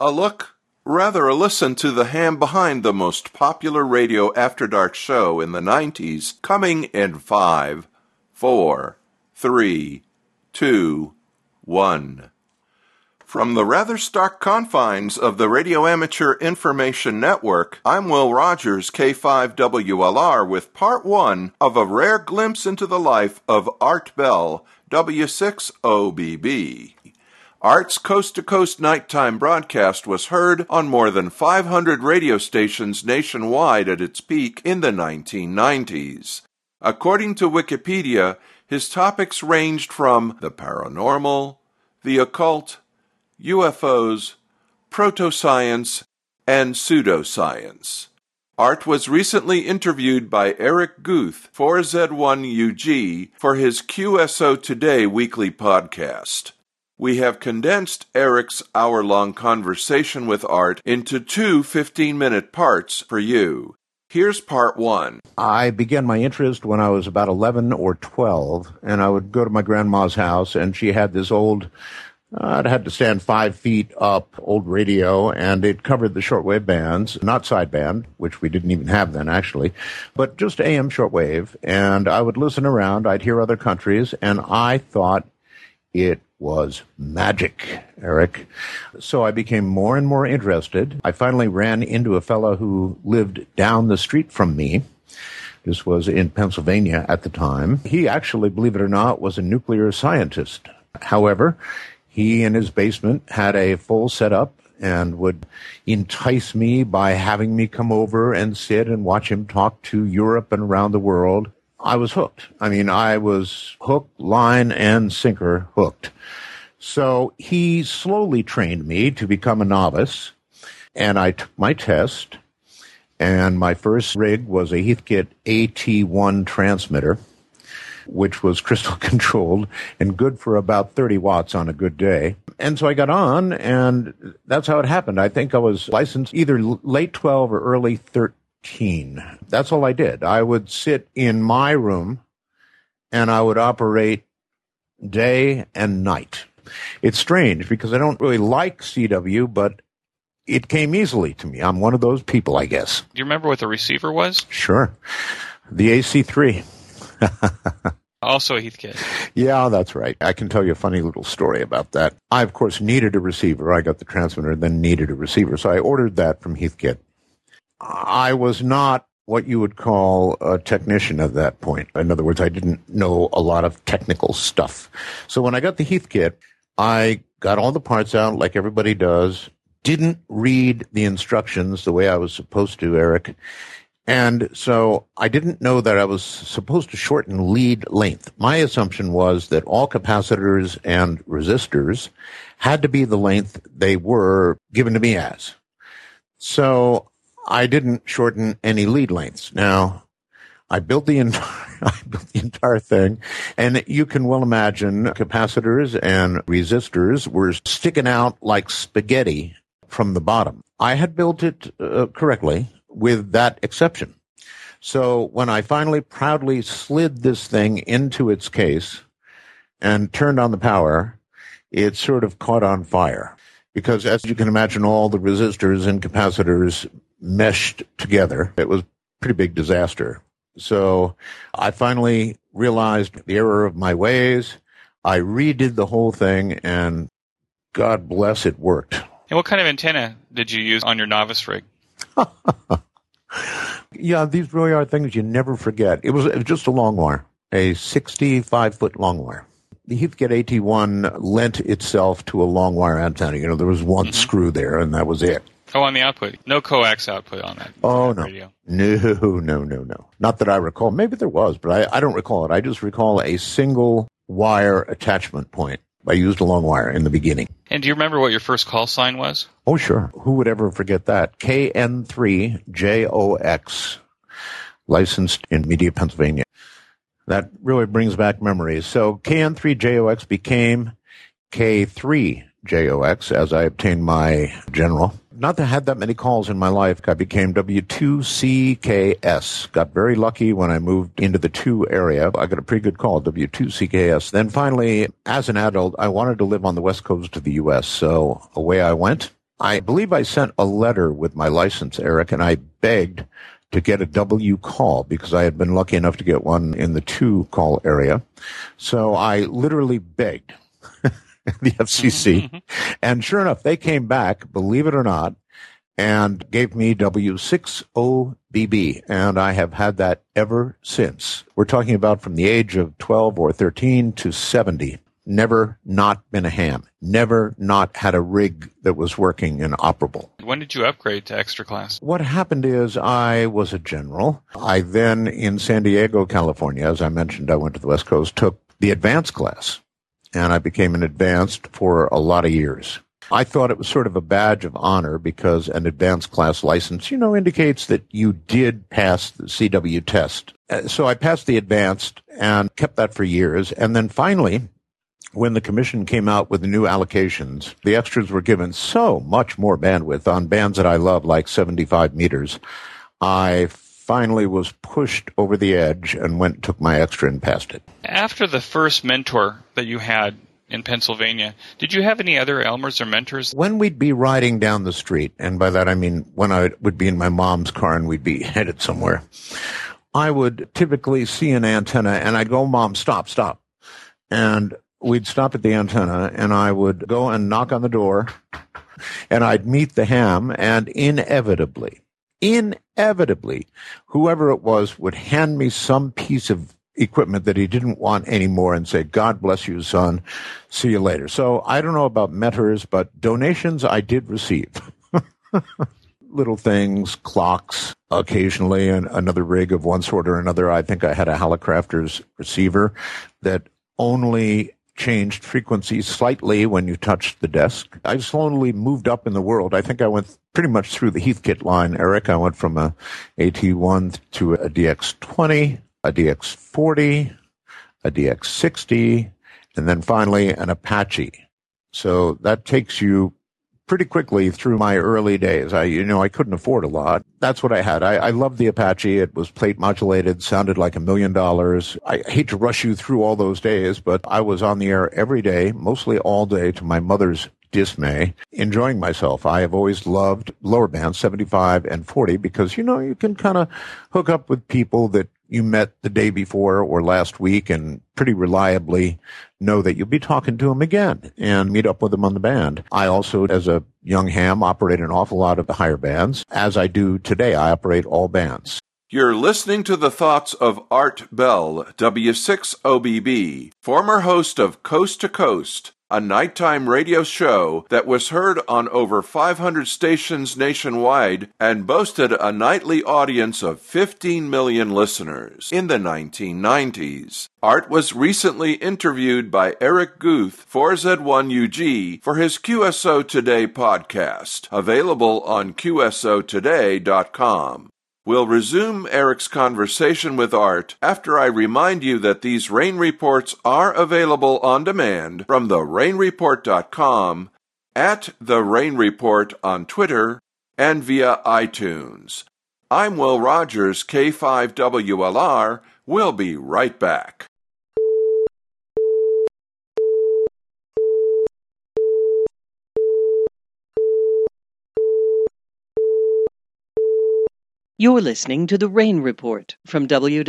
A look, rather a listen to the ham behind the most popular radio after dark show in the 90s, coming in 5, 4, 3, 2, 1. From the rather stark confines of the Radio Amateur Information Network, I'm Will Rogers, K5WLR, with part 1 of a rare glimpse into the life of Art Bell, W6OBB. Art's coast-to-coast nighttime broadcast was heard on more than 500 radio stations nationwide at its peak in the 1990s. According to Wikipedia, his topics ranged from the paranormal, the occult, UFOs, proto-science, and pseudoscience. Art was recently interviewed by Eric Guth, 4Z1UG, for his QSO Today weekly podcast. We have condensed Eric's hour-long conversation with Art into two 15-minute parts for you. Here's part 1. I began my interest when I was about 11 or 12, and I would go to my grandma's house, and she had this old, it had to stand 5 feet up, old radio, and it covered the shortwave bands, not sideband, which we didn't even have then, actually, but just AM shortwave, and I would listen around, I'd hear other countries, and I thought it was magic, Eric. So I became more and more interested. I finally ran into a fellow who lived down the street from me. This was in Pennsylvania at the time. He actually, believe it or not, was a nuclear scientist. However, he in his basement had a full setup and would entice me by having me come over and sit and watch him talk to Europe and around the world. I was hooked. I mean, I was hook, line, and sinker hooked. So he slowly trained me to become a novice, and I took my test, and my first rig was a Heathkit AT1 transmitter, which was crystal controlled and good for about 30 watts on a good day. And so I got on, and that's how it happened. I think I was licensed either late 12 or early 13. That's all I did. I would sit in my room and I would operate day and night. It's strange because I don't really like CW, but it came easily to me. I'm one of those people, I guess. Do you remember what the receiver was? Sure. The AC3. Also a Heathkit. Yeah, that's right. I can tell you a funny little story about that. I, of course, needed a receiver. I got the transmitter, then needed a receiver. So I ordered that from Heathkit. I was not what you would call a technician at that point. In other words, I didn't know a lot of technical stuff. So when I got the Heathkit, I got all the parts out like everybody does, didn't read the instructions the way I was supposed to, Eric. And so I didn't know that I was supposed to shorten lead length. My assumption was that all capacitors and resistors had to be the length they were given to me as. So I didn't shorten any lead lengths. Now, I built the entire thing, and you can well imagine capacitors and resistors were sticking out like spaghetti from the bottom. I had built it correctly with that exception. So when I finally proudly slid this thing into its case and turned on the power, it sort of caught on fire. Because as you can imagine, all the resistors and capacitors meshed together. It was a pretty big disaster. So I finally realized the error of my ways. I redid the whole thing, and God bless, it worked. And what kind of antenna did you use on your novice rig? Yeah, these really are things you never forget. It was just a long wire, a 65-foot long wire. The Heathkit AT1 lent itself to a long wire antenna. You know, there was one screw there, and that was it. Oh, on the output. No coax output on that. Oh, no. Radio. No. Not that I recall. Maybe there was, but I don't recall it. I just recall a single wire attachment point. I used a long wire in the beginning. And do you remember what your first call sign was? Oh, sure. Who would ever forget that? KN3JOX, licensed in Media, Pennsylvania. That really brings back memories. So KN3JOX became K3JOX as I obtained my general. Not that I had that many calls in my life. I became W2CKS. Got very lucky when I moved into the 2 area. I got a pretty good call, W2CKS. Then finally, as an adult, I wanted to live on the west coast of the U.S., so away I went. I believe I sent a letter with my license, Eric, and I begged to get a W call because I had been lucky enough to get one in the 2 call area. So I literally begged the FCC. And sure enough, they came back, believe it or not, and gave me W60BB. And I have had that ever since. We're talking about from the age of 12 or 13 to 70. Never not been a ham. Never not had a rig that was working and operable. When did you upgrade to extra class? What happened is I was a general. I then, in San Diego, California, as I mentioned, I went to the West Coast, took the advanced class. And I became an advanced for a lot of years. I thought it was sort of a badge of honor because an advanced class license, indicates that you did pass the CW test. So I passed the advanced and kept that for years. And then finally, when the commission came out with the new allocations, the extras were given so much more bandwidth on bands that I love, like 75 meters. I finally was pushed over the edge and took my extra and passed it. After the first mentor that you had in Pennsylvania, did you have any other Elmers or mentors? When we'd be riding down the street, and by that I mean when I would be in my mom's car and we'd be headed somewhere, I would typically see an antenna and I'd go, Mom, stop. And we'd stop at the antenna and I would go and knock on the door and I'd meet the ham, and inevitably, whoever it was would hand me some piece of equipment that he didn't want anymore and say, God bless you, son. See you later. So I don't know about mentors, but donations I did receive. Little things, clocks, occasionally, and another rig of one sort or another. I think I had a Hallicrafters receiver that only changed frequency slightly when you touched the desk. I slowly moved up in the world. I think I went pretty much through the Heathkit line, Eric. I went from a AT1 to a DX20, a DX40, a DX60, and then finally an Apache. So that takes you pretty quickly through my early days. I couldn't afford a lot. That's what I had. I loved the Apache. It was plate modulated, sounded like $1 million. I hate to rush you through all those days, but I was on the air every day, mostly all day, to my mother's dismay, enjoying myself. I have always loved lower bands, 75 and 40, because, you can kind of hook up with people that you met the day before or last week and pretty reliably know that you'll be talking to them again and meet up with them on the band. I also, as a young ham, operate an awful lot of the higher bands. As I do today, I operate all bands. You're listening to the thoughts of Art Bell, W6OBB, former host of Coast to Coast, a nighttime radio show that was heard on over 500 stations nationwide and boasted a nightly audience of 15 million listeners in the 1990s. Art was recently interviewed by Eric Guth for Z1UG for his QSO Today podcast, available on QSOtoday.com. We'll resume Eric's conversation with Art after I remind you that these rain reports are available on demand from therainreport.com, at The Rain Report on Twitter, and via iTunes. I'm Will Rogers, K5WLR. We'll be right back. You're listening to The Rain Report from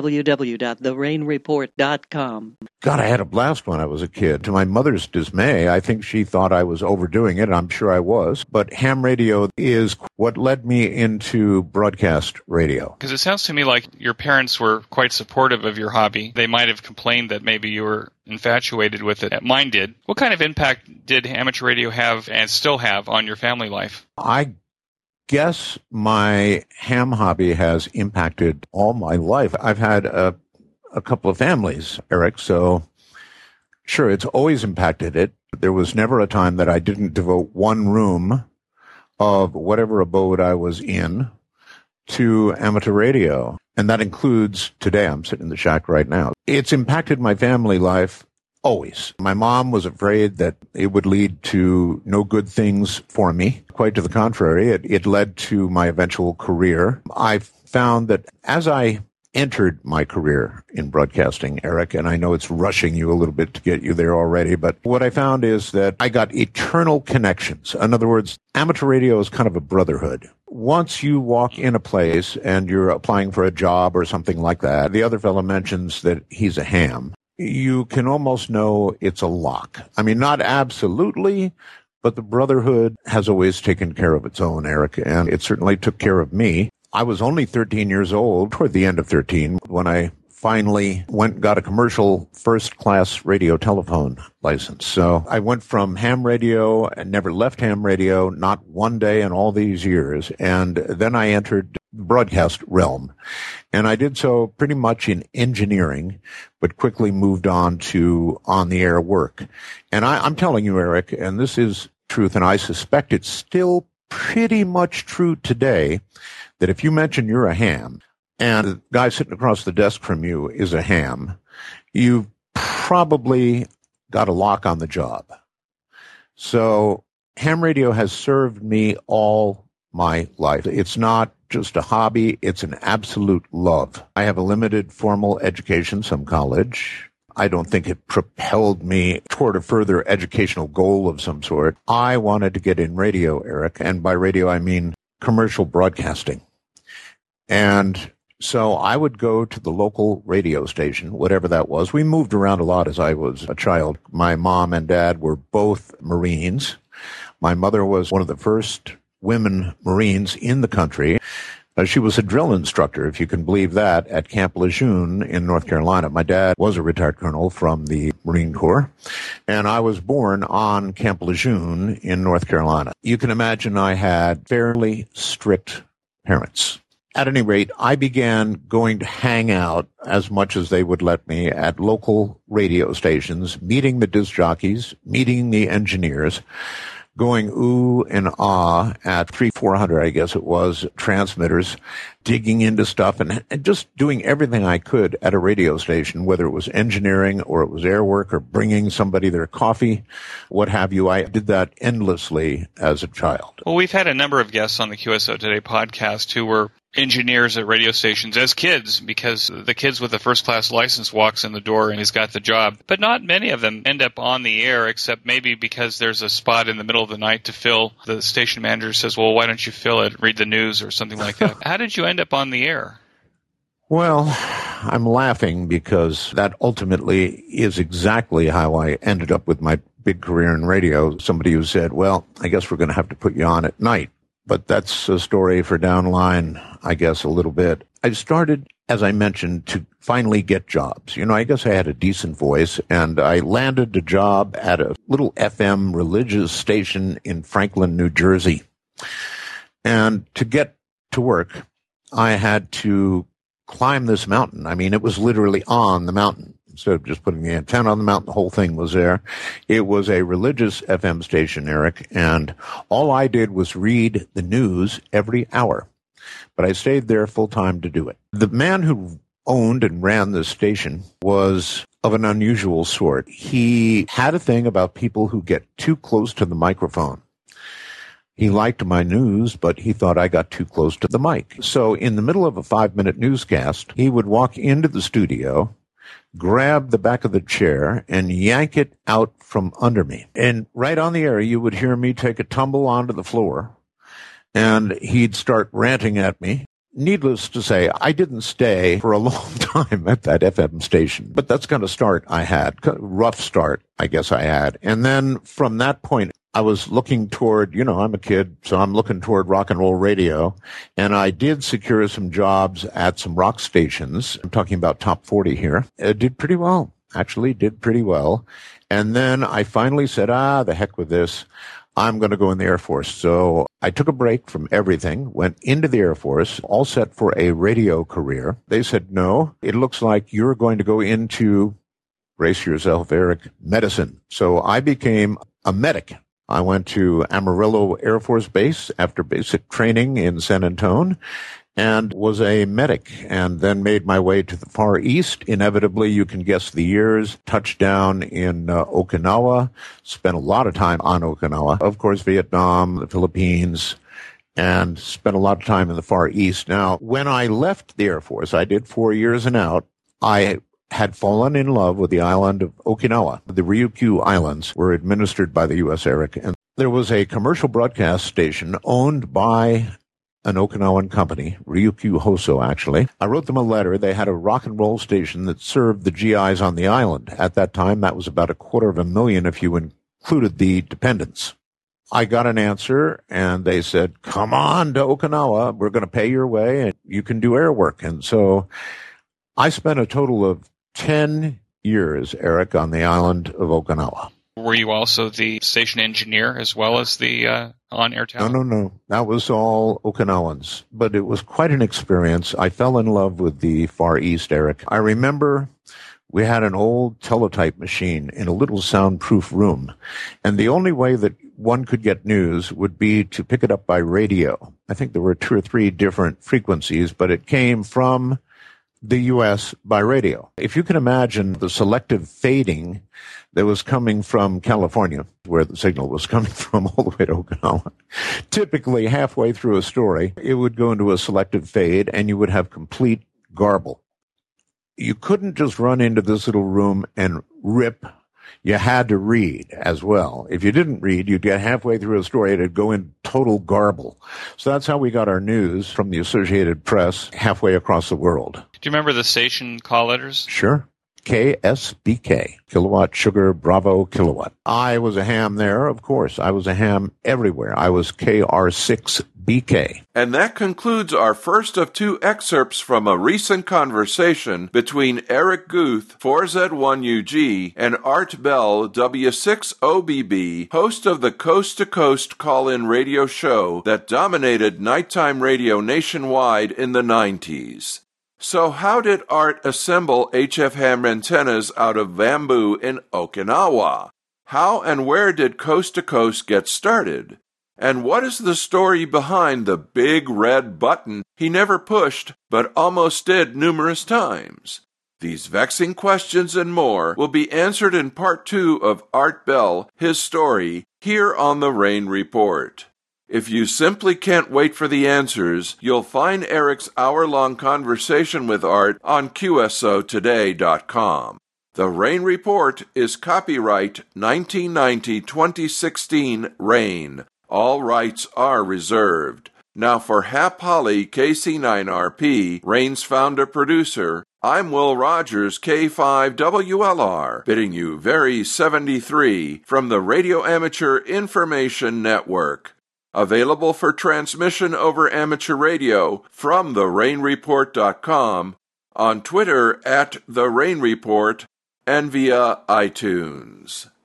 www.therainreport.com. God, I had a blast when I was a kid. To my mother's dismay, I think she thought I was overdoing it, and I'm sure I was. But ham radio is what led me into broadcast radio. Because it sounds to me like your parents were quite supportive of your hobby. They might have complained that maybe you were infatuated with it. Mine did. What kind of impact did amateur radio have and still have on your family life? I guess my ham hobby has impacted all my life. I've had a couple of families, Eric, so sure, it's always impacted it. There was never a time that I didn't devote one room of whatever abode I was in to amateur radio. And that includes today. I'm sitting in the shack right now. It's impacted my family life always. My mom was afraid that it would lead to no good things for me. Quite to the contrary, it led to my eventual career. I found that as I entered my career in broadcasting, Eric, and I know it's rushing you a little bit to get you there already, but what I found is that I got eternal connections. In other words, amateur radio is kind of a brotherhood. Once you walk in a place and you're applying for a job or something like that, the other fellow mentions that he's a ham. You can almost know it's a lock. I mean, not absolutely, but the brotherhood has always taken care of its own, Eric, and it certainly took care of me. I was only 13 years old, toward the end of 13, when I finally went and got a commercial first-class radio telephone license. So I went from ham radio and never left ham radio, not one day in all these years. And then I entered the broadcast realm. And I did so pretty much in engineering, but quickly moved on to on-the-air work. And I'm telling you, Eric, and this is truth, and I suspect it's still pretty much true today, that if you mention you're a ham, and the guy sitting across the desk from you is a ham, you've probably got a lock on the job. So ham radio has served me all my life. It's not just a hobby, it's an absolute love. I have a limited formal education, some college. I don't think it propelled me toward a further educational goal of some sort. I wanted to get in radio, Eric, and by radio I mean commercial broadcasting. And so I would go to the local radio station, whatever that was. We moved around a lot as I was a child. My mom and dad were both Marines. My mother was one of the first women Marines in the country. She was a drill instructor, if you can believe that, at Camp Lejeune in North Carolina. My dad was a retired colonel from the Marine Corps, and I was born on Camp Lejeune in North Carolina. You can imagine I had fairly strict parents. At any rate, I began going to hang out as much as they would let me at local radio stations, meeting the disc jockeys, meeting the engineers, going ooh and ah at 300-400, I guess it was, transmitters, digging into stuff and just doing everything I could at a radio station, whether it was engineering or it was air work or bringing somebody their coffee, what have you. I did that endlessly as a child. Well, we've had a number of guests on the QSO Today podcast who were engineers at radio stations as kids, because the kids with the first-class license walks in the door and he's got the job. But not many of them end up on the air, except maybe because there's a spot in the middle of the night to fill. The station manager says, well, why don't you fill it, read the news or something like that. How did you end up on the air? Well, I'm laughing because that ultimately is exactly how I ended up with my big career in radio. Somebody who said, well, I guess we're going to have to put you on at night. But that's a story for down the line, I guess, a little bit. I started, as I mentioned, to finally get jobs. You know, I guess I had a decent voice, and I landed a job at a little FM religious station in Franklin, New Jersey. And to get to work, I had to climb this mountain. I mean, it was literally on the mountain. Instead of just putting the antenna on the mountain, the whole thing was there. It was a religious FM station, Eric, and all I did was read the news every hour. But I stayed there full time to do it. The man who owned and ran this station was of an unusual sort. He had a thing about people who get too close to the microphone. He liked my news, but he thought I got too close to the mic. So in the middle of a 5-minute newscast, he would walk into the studio, grab the back of the chair, and yank it out from under me. And right on the air, you would hear me take a tumble onto the floor, and he'd start ranting at me. Needless to say, I didn't stay for a long time at that FM station, but that's kind of start I had, rough start, I guess I had. And then from that point, I was looking toward, you know, I'm a kid, so I'm looking toward rock and roll radio. And I did secure some jobs at some rock stations. I'm talking about top 40 here. It did pretty well, actually did pretty well. And then I finally said, the heck with this. I'm going to go in the Air Force. So I took a break from everything, went into the Air Force, all set for a radio career. They said, no, it looks like you're going to go into, brace yourself, Eric, medicine. So I became a medic. I went to Amarillo Air Force Base after basic training in San Antonio and was a medic, and then made my way to the Far East. Inevitably, you can guess the years. Touchdown in Okinawa. Spent a lot of time on Okinawa. Of course, Vietnam, the Philippines, and spent a lot of time in the Far East. Now, when I left the Air Force, I did 4 years and out, I had fallen in love with the island of Okinawa. The Ryukyu Islands were administered by the U.S. Eric, and there was a commercial broadcast station owned by an Okinawan company, Ryukyu Hoso, actually. I wrote them a letter. They had a rock and roll station that served the GIs on the island. At that time, that was about 250,000 if you included the dependents. I got an answer, and they said, come on to Okinawa. We're going to pay your way, and you can do air work. And so I spent a total of 10 years, Eric, on the island of Okinawa. Were you also the station engineer as well as the on-air talent? No. That was all Okinawans. But it was quite an experience. I fell in love with the Far East, Eric. I remember we had an old teletype machine in a little soundproof room. And the only way that one could get news would be to pick it up by radio. I think there were 2 or 3 different frequencies, but it came from the U.S. by radio. If you can imagine the selective fading that was coming from California, where the signal was coming from all the way to Okinawa, typically halfway through a story, it would go into a selective fade and you would have complete garble. You couldn't just run into this little room and rip. You had to read as well. If you didn't read, you'd get halfway through a story, it'd go in total garble. So that's how we got our news from the Associated Press halfway across the world. Do you remember the station call letters? Sure. KSBK, Kilowatt Sugar Bravo Kilowatt. I was a ham there, of course. I was a ham everywhere. I was KR6BK. And that concludes our first of 2 excerpts from a recent conversation between Eric Guth, 4Z1UG, and Art Bell, W6OBB, host of the Coast to Coast call-in radio show that dominated nighttime radio nationwide in the 90s. So how did Art assemble HF ham antennas out of bamboo in Okinawa? How and where did Coast to Coast get started? And what is the story behind the big red button he never pushed but almost did numerous times? These vexing questions and more will be answered in Part 2 of Art Bell, His Story, here on the Rain Report. If you simply can't wait for the answers, you'll find Eric's hour-long conversation with Art on QSOToday.com. The Rain Report is copyright 1990-2016 Rain. All rights are reserved. Now for Hap Holly, KC9RP, Rain's founder-producer, I'm Will Rogers, K5WLR, bidding you very 73 from the Radio Amateur Information Network. Available for transmission over amateur radio from therainreport.com, on Twitter @TheRainReport, and via iTunes.